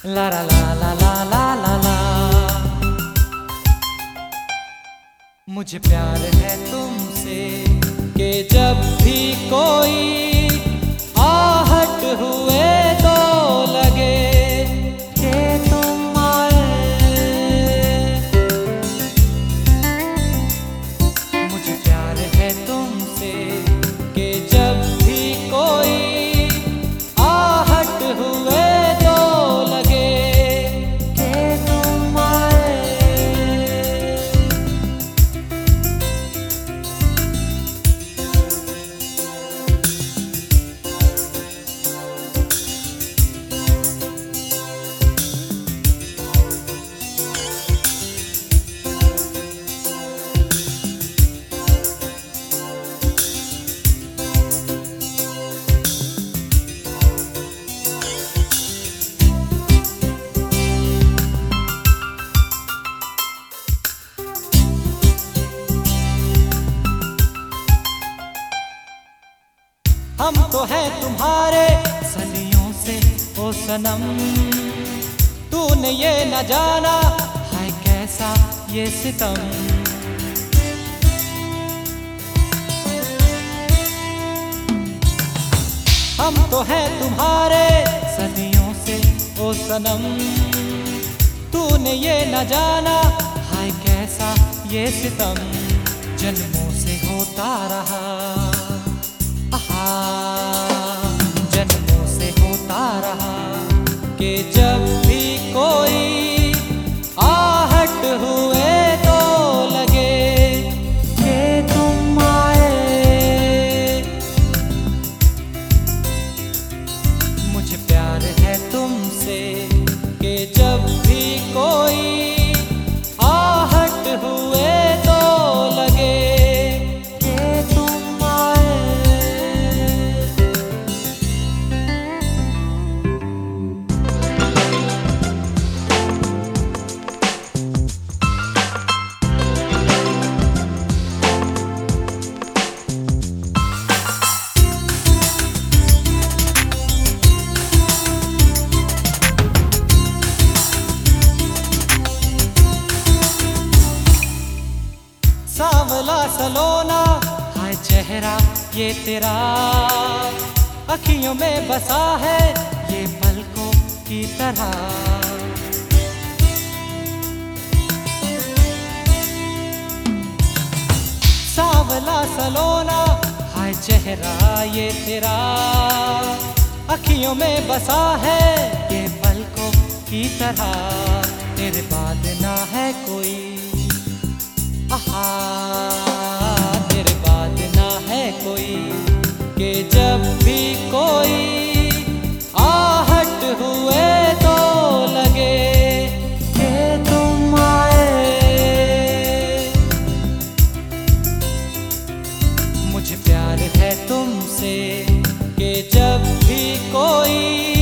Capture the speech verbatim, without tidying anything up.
ला ला ला ला ला ला ला ला। मुझे प्यार है तुमसे कि जब भी कोई आहट हुए तो लगे कि तुम आए। मुझे प्यार है तुमसे कि जब भी कोई आहट हुए तो लगे कि तुम आए। हम तो हैं तुम्हारे सदियों से ओ सनम, तूने ये न जाना है कैसा ये सितम। हम तो हैं तुम्हारे सदियों से ओ सनम, तूने ये न जाना है कैसा ये सितम। जन्मों से होता रहा, जन्मों से होता रहा कि जब भी कोई आहट हुए तो लगे कि तुम आए। मुझे प्यार है तुमसे कि जब भी कोई आहट हुए तो लगे कि तुम आए। सांवला सलोना है चेहरा ये तेरा, अखियों में बसा है ये पलकों की तरह। सांवला सलोना है चेहरा ये तेरा, अखियों में बसा है ये पलकों की तरह। तेरे बाद ना है कोई, आहा तेरे बाद ना है कोई कि जब भी कोई आहट हुए तो लगे कि तुम आए। मुझे प्यार है तुमसे कि जब भी कोई